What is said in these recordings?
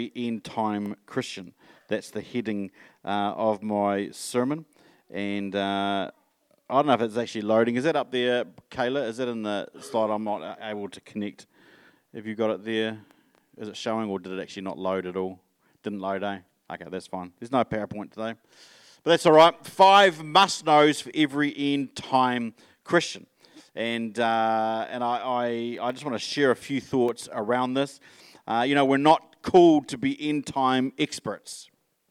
End Time Christian. That's the heading of my sermon. And I don't know if it's actually loading. Is that up there, Kayla? Is that in the slide? I'm not able to connect. Have you got it there? Is it showing, or did it actually not load at all? Didn't load, eh? Okay, that's fine. There's no PowerPoint today. But that's all right. 5 must-knows for every end-time Christian. And I just want to share a few thoughts around this. We're not called to be end-time experts,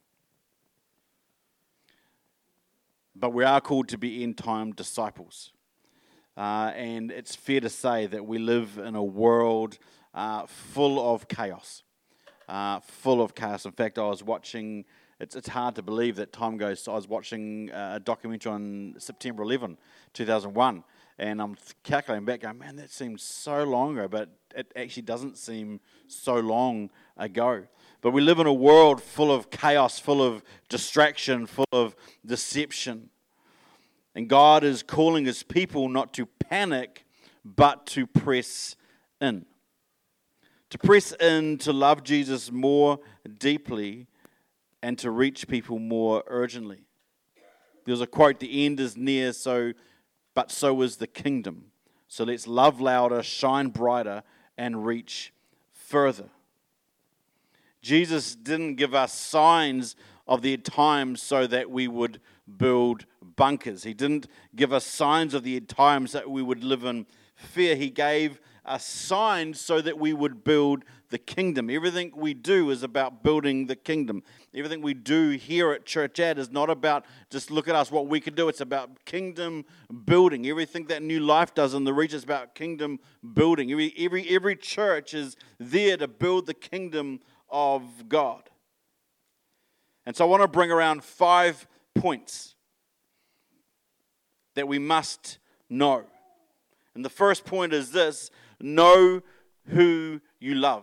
but we are called to be end-time disciples. And it's fair to say that we live in a world full of chaos. In fact, I was watching, it's hard to believe that time goes, I was watching a documentary on September 11, 2001, and I'm calculating back, going, man, that seems so long ago, but it actually doesn't seem so long ago. But we live in a world full of chaos, full of distraction, full of deception. And God is calling His people not to panic, but to press in. To press in, to love Jesus more deeply, and to reach people more urgently. There's a quote, the end is near, but so is the kingdom. So let's love louder, shine brighter, and reach further. Jesus didn't give us signs of the end times so that we would build bunkers. He didn't give us signs of the end times that we would live in fear. He gave us signs so that we would build the kingdom. Everything we do is about building the kingdom. Everything we do here at Church Ad is not about just look at us, what we can do. It's about kingdom building. Everything that New Life does in the region is about kingdom building. Every church is there to build the kingdom of God. And so I want to bring around 5 points that we must know. And the first point is this: know who you love.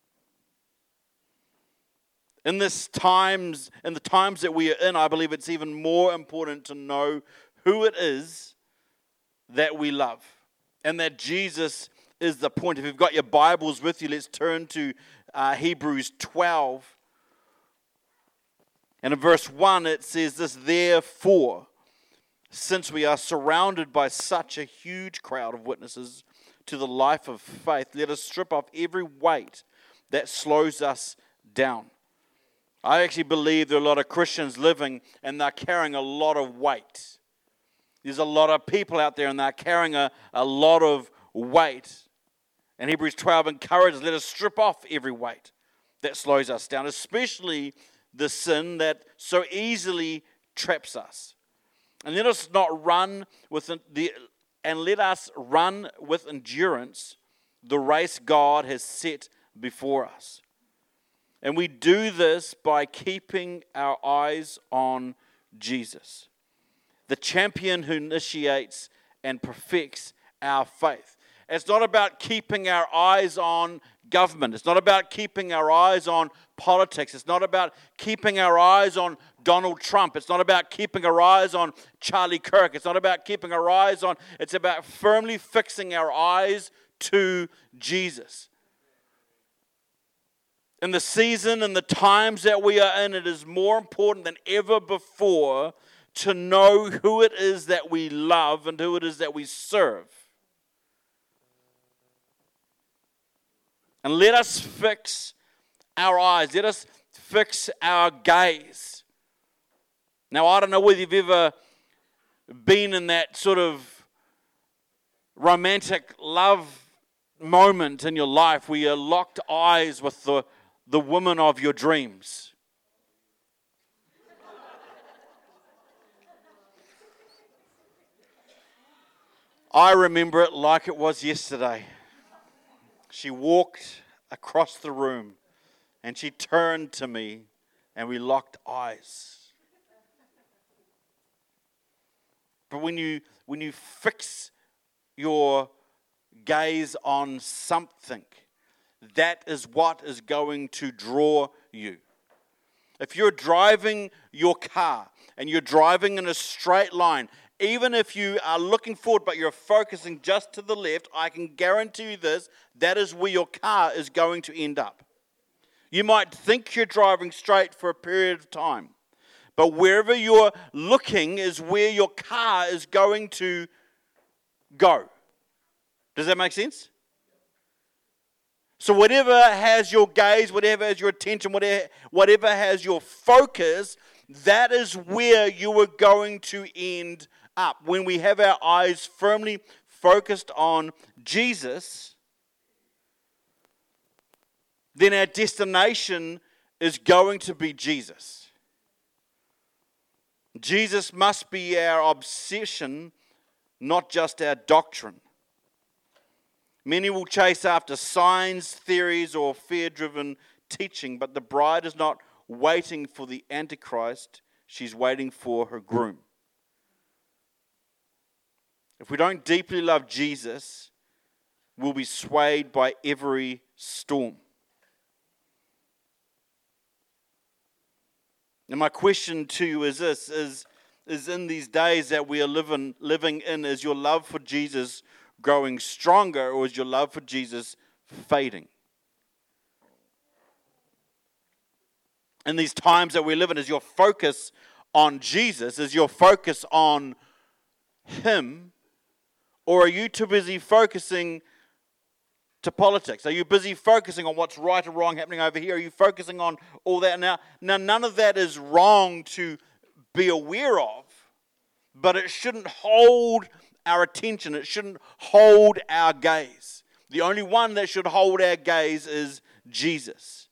In the times that we are in, I believe it's even more important to know who it is that we love, and that Jesus is the point. If you've got your Bibles with you, let's turn to Hebrews 12. And in verse 1, it says this: therefore, since we are surrounded by such a huge crowd of witnesses to the life of faith, let us strip off every weight that slows us down. I actually believe there are a lot of Christians living and they're carrying a lot of weight. There's a lot of people out there and they're carrying a lot of weight. And Hebrews 12 encourages, let us strip off every weight that slows us down, especially the sin that so easily traps us. And let us run with endurance the race God has set before us. And we do this by keeping our eyes on Jesus, the champion who initiates and perfects our faith. It's not about keeping our eyes on government. It's not about keeping our eyes on politics. It's not about keeping our eyes on Donald Trump. It's not about keeping our eyes on Charlie Kirk. It's not about keeping our eyes on, it's about firmly fixing our eyes to Jesus. In the season and the times that we are in, it is more important than ever before to know who it is that we love and who it is that we serve. And let us fix our eyes. Let us fix our gaze. Now, I don't know whether you've ever been in that sort of romantic love moment in your life where you're locked eyes with the woman of your dreams. I remember it like it was yesterday. She walked across the room and she turned to me and we locked eyes. But when you fix your gaze on something, that is what is going to draw you. If you're driving your car and you're driving in a straight line, even if you are looking forward but you're focusing just to the left, I can guarantee you this, that is where your car is going to end up. You might think you're driving straight for a period of time, but wherever you're looking is where your car is going to go. Does that make sense? So whatever has your gaze, whatever has your attention, whatever has your focus, that is where you are going to end up. When we have our eyes firmly focused on Jesus, then our destination is going to be Jesus. Jesus must be our obsession, not just our doctrine. Many will chase after signs, theories, or fear-driven teaching, but the bride is not waiting for the Antichrist, she's waiting for her groom. If we don't deeply love Jesus, we'll be swayed by every storm. And my question to you is this, is in these days that we are living in, is your love for Jesus growing stronger, or is your love for Jesus fading? In these times that we live in, is your focus on Jesus? Is your focus on Him? Or are you too busy focusing to politics? Are you busy focusing on what's right or wrong happening over here? Are you focusing on all that? Now none of that is wrong to be aware of, but it shouldn't hold our attention. It shouldn't hold our gaze. The only one that should hold our gaze is Jesus.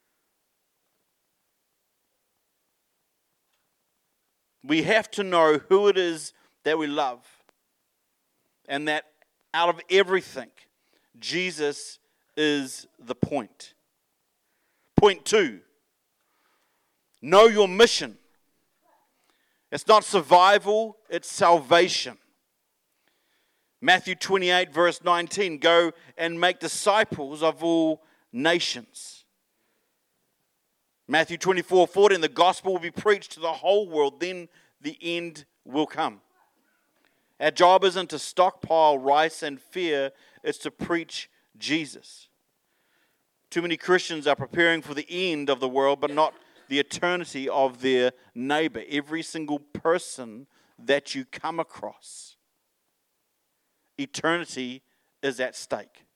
We have to know who it is that we love, and that out of everything, Jesus is the point. Point 2, know your mission. It's not survival, it's salvation. Matthew 28, verse 19, go and make disciples of all nations. Matthew 24:14, the gospel will be preached to the whole world, then the end will come. Our job isn't to stockpile rice and fear, it's to preach Jesus. Too many Christians are preparing for the end of the world, but not the eternity of their neighbor. Every single person that you come across, eternity is at stake.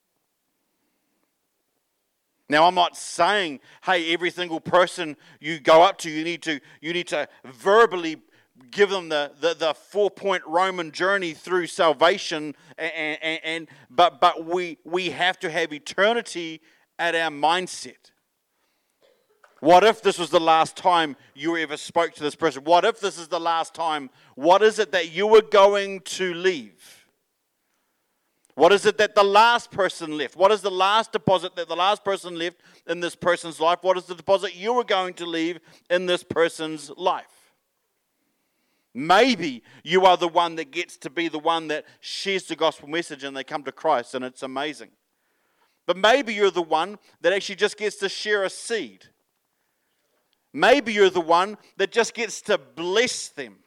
Now, I'm not saying, hey, every single person you go up to, you need to verbally give them the 4-point Roman journey through salvation, but we have to have eternity at our mindset. What if this was the last time you ever spoke to this person? What if this is the last time? What is it that you were going to leave? What is it that the last person left? What is the last deposit that the last person left in this person's life? What is the deposit you were going to leave in this person's life? Maybe you are the one that gets to be the one that shares the gospel message and they come to Christ, and it's amazing. But maybe you're the one that actually just gets to share a seed. Maybe you're the one that just gets to bless them.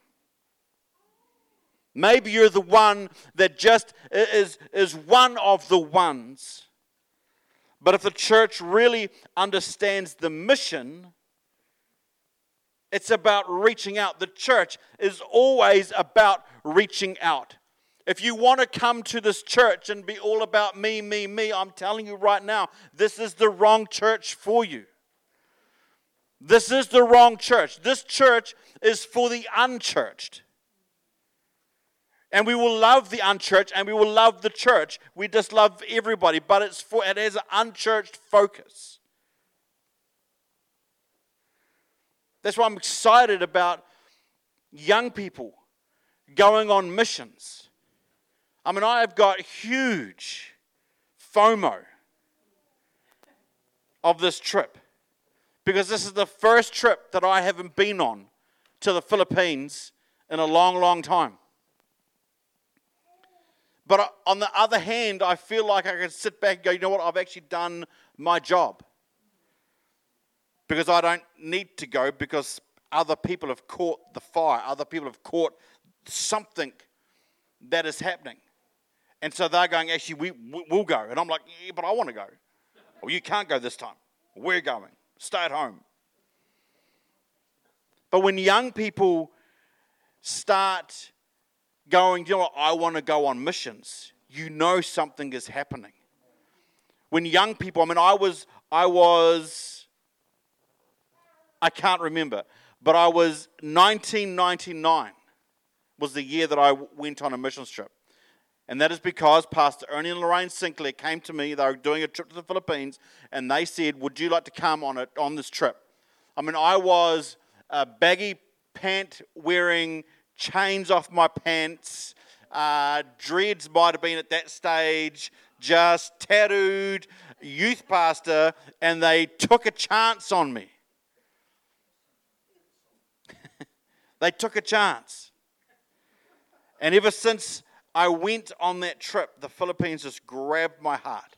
Maybe you're the one that just is one of the ones. But if the church really understands the mission, it's about reaching out. The church is always about reaching out. If you want to come to this church and be all about me, I'm telling you right now, this is the wrong church for you. This is the wrong church. This church is for the unchurched. And we will love the unchurched and we will love the church. We just love everybody, but it has an unchurched focus. That's why I'm excited about young people going on missions. I mean, I have got huge FOMO of this trip, because this is the first trip that I haven't been on to the Philippines in a long, long time. But on the other hand, I feel like I can sit back and go, you know what, I've actually done my job. Because I don't need to go, because other people have caught the fire. Other people have caught something that is happening. And so they're going, actually, we'll go. And I'm like, yeah, but I want to go. Well, you can't go this time. We're going. Stay at home. But when young people start going, you know what, I want to go on missions, you know something is happening. When young people, I can't remember, but I was 1999 was the year that I went on a missions trip. And that is because Pastor Ernie and Lorraine Sinclair came to me. They were doing a trip to the Philippines, and they said, would you like to come on this trip? I was a baggy pant wearing, chains off my pants, dreads might have been at that stage, just tattooed youth pastor, and they took a chance on me. They took a chance. And ever since I went on that trip, the Philippines just grabbed my heart.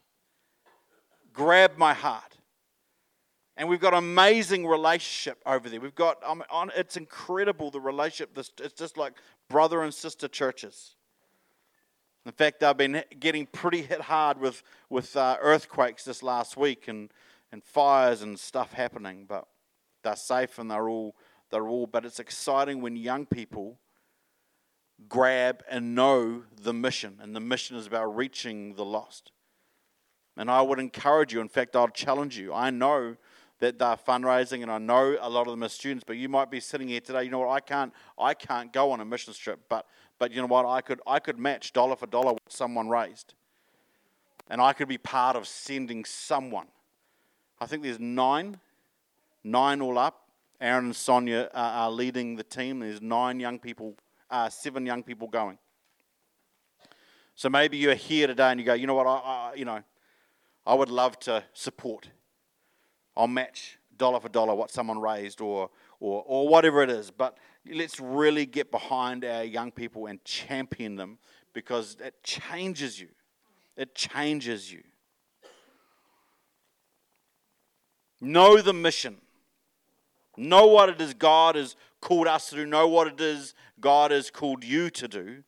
And we've got an amazing relationship over there. We've got, it's incredible, the relationship. It's just like brother and sister churches. In fact, I've been getting pretty hit hard with earthquakes this last week and fires and stuff happening. But they're safe and they're all. But it's exciting when young people grab and know the mission. And the mission is about reaching the lost. And I would encourage you. In fact, I'll challenge you. I know that they're fundraising, and I know a lot of them are students, but you might be sitting here today, you know what, I can't go on a mission trip, but you know what, I could match dollar for dollar what someone raised. And I could be part of sending someone. I think there's nine all up. Aaron and Sonia are leading the team. There's 7 young people going. So maybe you're here today and you go, you know what, I would love to support. I'll match dollar for dollar what someone raised or whatever it is. But let's really get behind our young people and champion them, because it changes you. It changes you. Know the mission. Know what it is God has called us to do. Know what it is God has called you to do.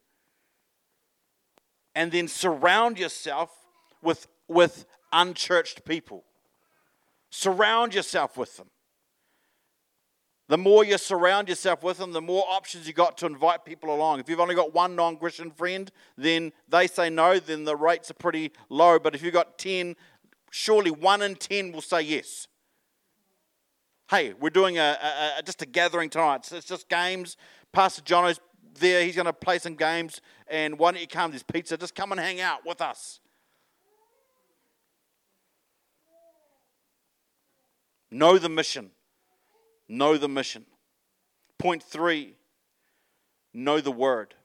And then surround yourself with unchurched people. Surround yourself with them. The more you surround yourself with them, the more options you got to invite people along. If you've only got one non-Christian friend, then they say no, then the rates are pretty low. But if you've got 10, surely 1 in 10 will say yes. Hey, we're doing just a gathering tonight. It's just games. Pastor Jono's there. He's going to play some games. And why don't you come? There's pizza. Just come and hang out with us. Know the mission. Know the mission. Point 3, know the word.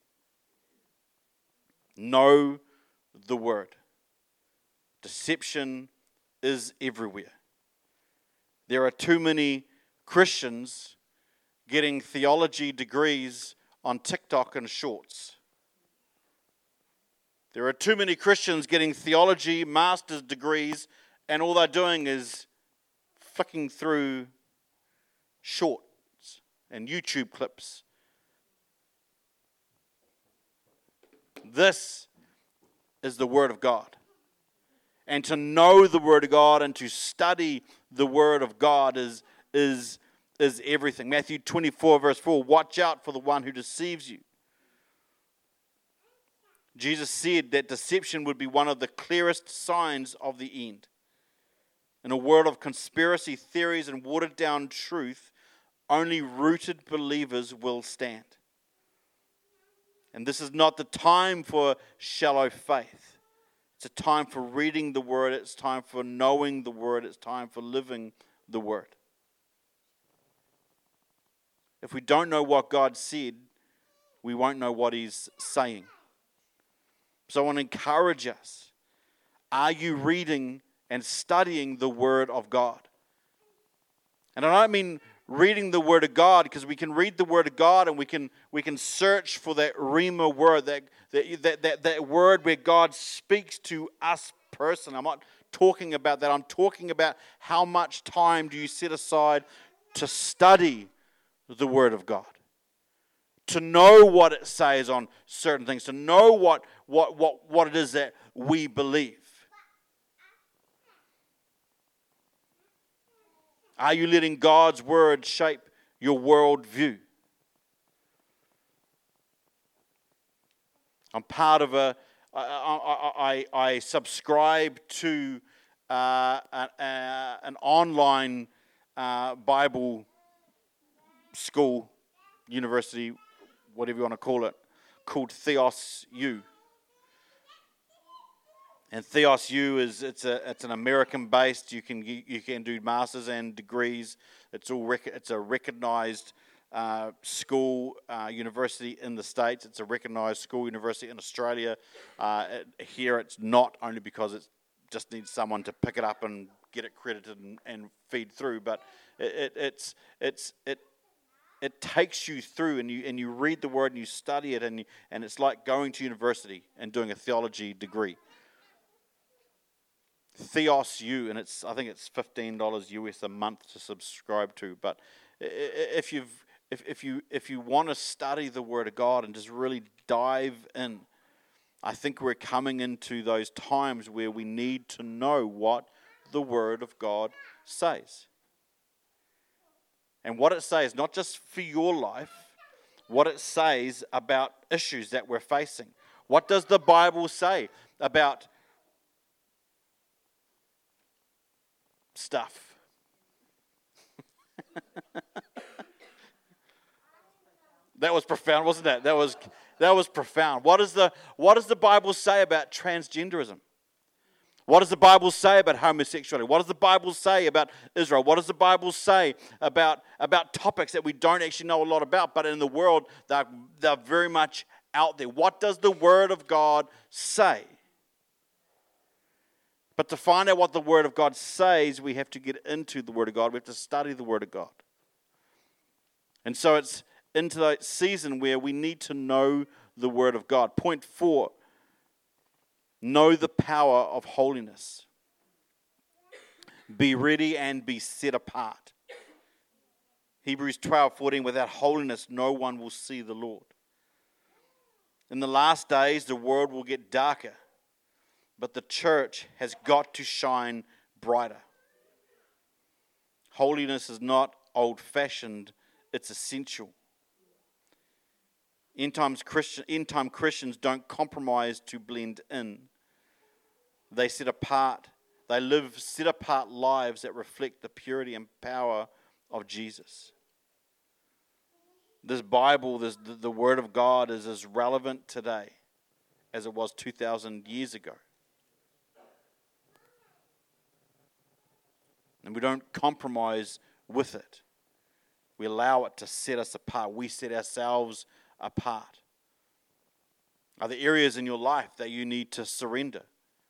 Know the word. Deception is everywhere. There are too many Christians getting theology degrees on TikTok and Shorts. There are too many Christians getting theology master's degrees, and all they're doing is flicking through shorts and YouTube clips. This is the Word of God. And to know the Word of God and to study the Word of God is everything. Matthew 24 verse 4, watch out for the one who deceives you. Jesus said that deception would be one of the clearest signs of the end. In a world of conspiracy theories and watered down truth, only rooted believers will stand. And this is not the time for shallow faith. It's a time for reading the Word. It's time for knowing the Word. It's time for living the Word. If we don't know what God said, we won't know what He's saying. So I want to encourage us. Are you reading and studying the Word of God? And I don't mean reading the Word of God, because we can read the Word of God and we can search for that Rhema word, that word where God speaks to us personally. I'm not talking about that. I'm talking about how much time do you set aside to study the Word of God, to know what it says on certain things, to know what it is that we believe. Are you letting God's word shape your worldview? I'm part of I subscribe to an online Bible school, university, whatever you want to call it, called Theos U. And Theos U it's an American based. You can do masters and degrees. It's a recognized school university in the States. It's a recognized school university in Australia. Here it's not, only because it just needs someone to pick it up and get it credited and feed through. But it takes you through, and you read the word and you study it, and it's like going to university and doing a theology degree. Theos U, and I think it's $15 US a month to subscribe to. But if you want to study the Word of God and just really dive in, I think we're coming into those times where we need to know what the Word of God says. And what it says, not just for your life, what it says about issues that we're facing. What does the Bible say about stuff? That was profound, wasn't it? That was profound. What does the Bible say about transgenderism? What does the Bible say about homosexuality? What does the Bible say about Israel? What does the Bible say about topics that we don't actually know a lot about, but in the world they're very much out there? What does the Word of God say? But to find out what the Word of God says, we have to get into the Word of God. We have to study the Word of God. And so it's into that season where we need to know the Word of God. Point 4, know the power of holiness. Be ready and be set apart. Hebrews 12:14, without holiness no one will see the Lord. In the last days the world will get darker, but the church has got to shine brighter. Holiness is not old-fashioned, it's essential. End-time Christians don't compromise to blend in. They set apart. They live set-apart lives that reflect the purity and power of Jesus. This Bible, the Word of God, is as relevant today as it was 2,000 years ago. And we don't compromise with it. We allow it to set us apart. We set ourselves apart. Are there areas in your life that you need to surrender?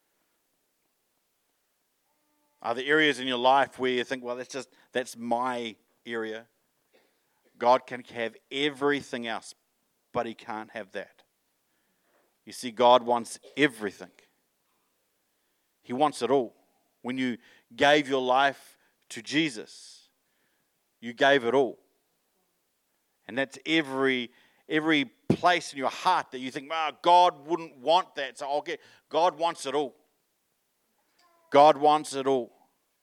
Are there areas in your life where you think, well, that's my area? God can have everything else, but He can't have that. You see, God wants everything. He wants it all. When you gave your life to Jesus, you gave it all. And that's every place in your heart that you think, God wouldn't want that, so I'll get. God wants it all. God wants it all.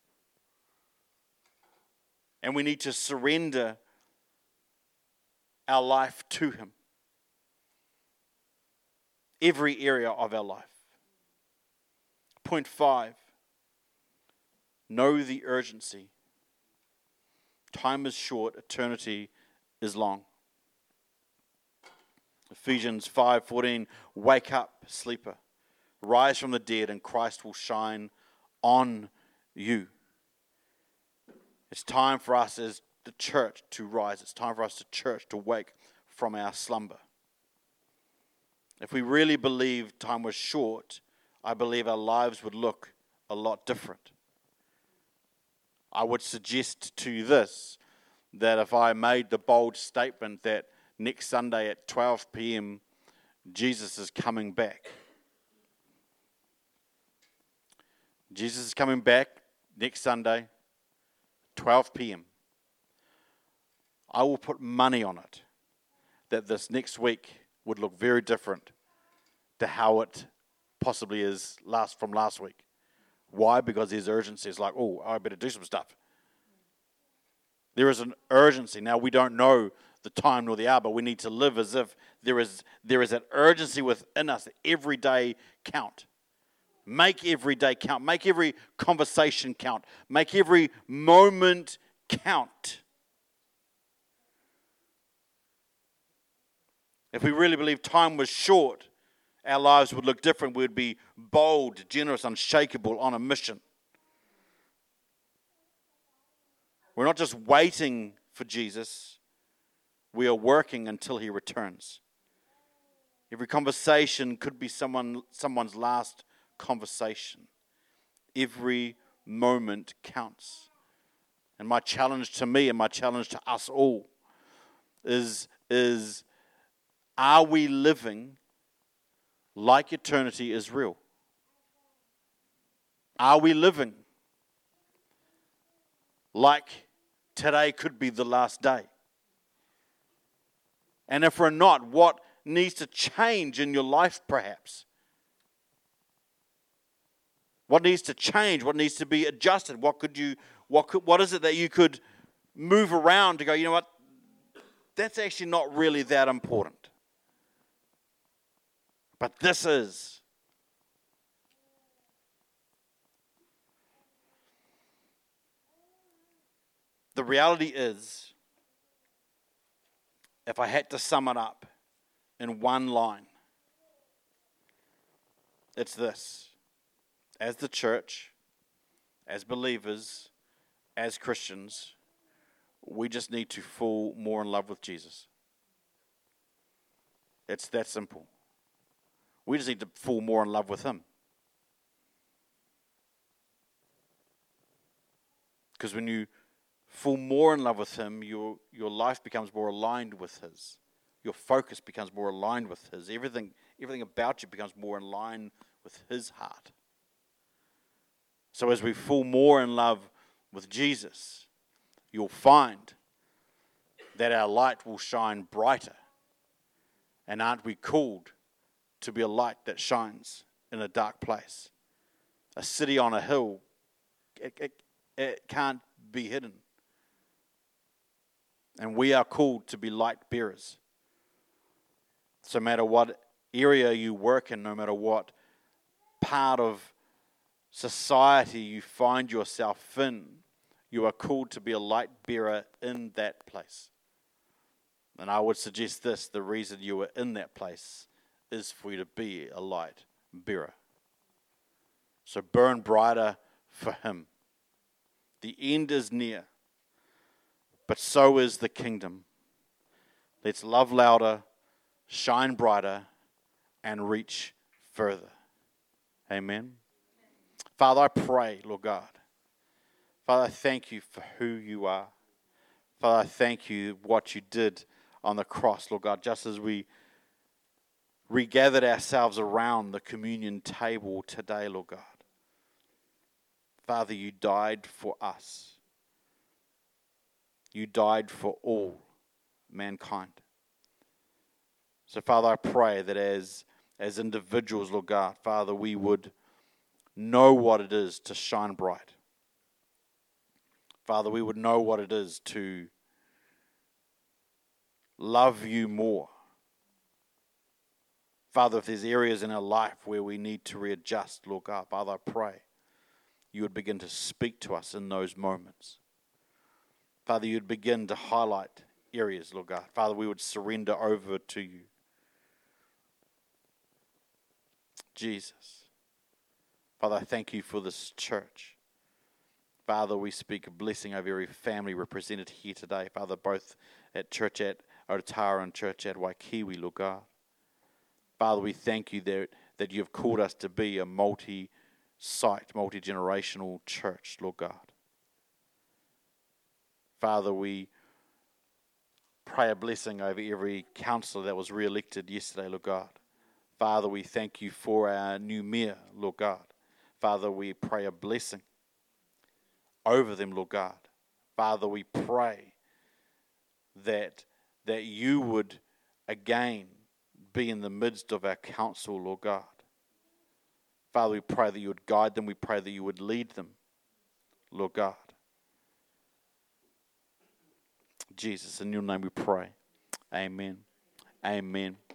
And we need to surrender our life to Him. Every area of our life. Point 5. Know the urgency. Time is short, eternity is long. Ephesians 5:14, wake up, sleeper. Rise from the dead and Christ will shine on you. It's time for us as the church to rise. It's time for us, the church, to wake from our slumber. If we really believed time was short, I believe our lives would look a lot different. I would suggest to you this, that if I made the bold statement that next Sunday at 12 p.m. Jesus is coming back. Jesus is coming back next Sunday, 12 p.m. I will put money on it that this next week would look very different to how it possibly is from last week. Why? Because there's urgency. It's like, I better do some stuff. There is an urgency. Now, we don't know the time nor the hour, but we need to live as if there is an urgency within us. Every day count. Make every day count. Make every conversation count. Make every moment count. If we really believe time was short, our lives would look different. We would be bold, generous, unshakable, on a mission. We're not just waiting for Jesus. We are working until he returns. Every conversation could be someone's last conversation. Every moment counts. And my challenge to me and my challenge to us all is are we living like eternity is real? Are we living like today could be the last day? And if we're not, what needs to change in your life perhaps? What needs to change? What needs to be adjusted? What is it that you could move around to go, you know what? That's actually not really that important. But this is. The reality is, if I had to sum it up in one line, it's this. As the church, as believers, as Christians, we just need to fall more in love with Jesus. It's that simple. We just need to fall more in love with him. Because when you fall more in love with him, your life becomes more aligned with his. Your focus becomes more aligned with his. Everything about you becomes more in line with his heart. So as we fall more in love with Jesus, you'll find that our light will shine brighter. And aren't we called to be a light that shines in a dark place? A city on a hill, it can't be hidden. And we are called to be light bearers. So no matter what area you work in, no matter what part of society you find yourself in, you are called to be a light bearer in that place. And I would suggest this, the reason you are in that place is for you to be a light bearer. So burn brighter for him. The end is near, but so is the kingdom. Let's love louder, shine brighter, and reach further. Amen. Father, I pray, Lord God. Father, I thank you for who you are. Father, I thank you what you did on the cross, Lord God, just as we regathered ourselves around the communion table today, Lord God. Father, you died for us. You died for all mankind. So, Father, I pray that as individuals, Lord God, Father, we would know what it is to shine bright. Father, we would know what it is to love you more. Father, if there's areas in our life where we need to readjust, Lord God, Father, I pray you would begin to speak to us in those moments. Father, you'd begin to highlight areas, Lord God. Father, we would surrender over to you. Jesus. Father, I thank you for this church. Father, we speak a blessing over every family represented here today. Father, both at church at Otara and church at Waikiwi, Lord God. Father, we thank you that you have called us to be a multi-site, multi-generational church, Lord God. Father, we pray a blessing over every councillor that was re-elected yesterday, Lord God. Father, we thank you for our new mayor, Lord God. Father, we pray a blessing over them, Lord God. Father, we pray that you would again be in the midst of our council, Lord God. Father, we pray that you would guide them. We pray that you would lead them, Lord God. Jesus, in your name we pray. Amen. Amen.